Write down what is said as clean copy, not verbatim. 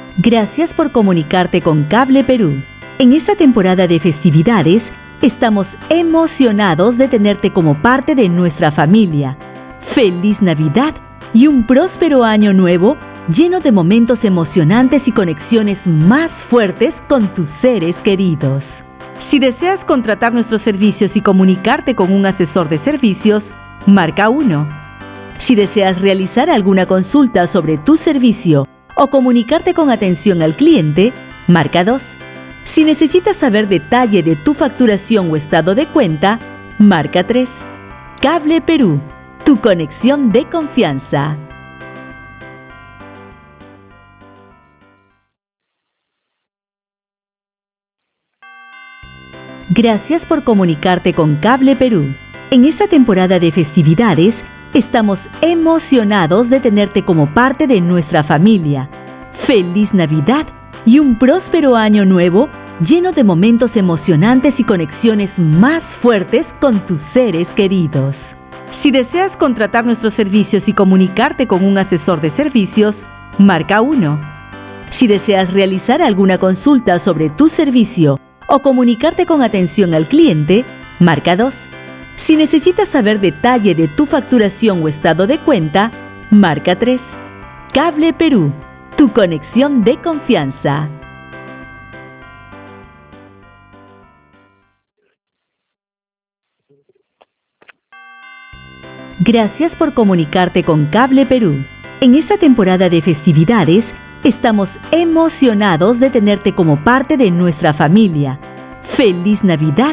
Gracias por comunicarte con Cable Perú. En esta temporada de festividades, estamos emocionados de tenerte como parte de nuestra familia. ¡Feliz Navidad y un próspero año nuevo lleno de momentos emocionantes y conexiones más fuertes con tus seres queridos! Si deseas contratar nuestros servicios y comunicarte con un asesor de servicios, marca 1. Si deseas realizar alguna consulta sobre tu servicio o comunicarte con atención al cliente, marca 2. Si necesitas saber detalle de tu facturación o estado de cuenta, marca 3. Cable Perú, tu conexión de confianza. Gracias por comunicarte con Cable Perú. En esta temporada de festividades, estamos emocionados de tenerte como parte de nuestra familia. ¡Feliz Navidad y un próspero año nuevo lleno de momentos emocionantes y conexiones más fuertes con tus seres queridos! Si deseas contratar nuestros servicios y comunicarte con un asesor de servicios, marca 1. Si deseas realizar alguna consulta sobre tu servicio o comunicarte con atención al cliente, marca 2. Si necesitas saber detalle de tu facturación o estado de cuenta, marca 3. Cable Perú, tu conexión de confianza. Gracias por comunicarte con Cable Perú. En esta temporada de festividades, estamos emocionados de tenerte como parte de nuestra familia. ¡Feliz Navidad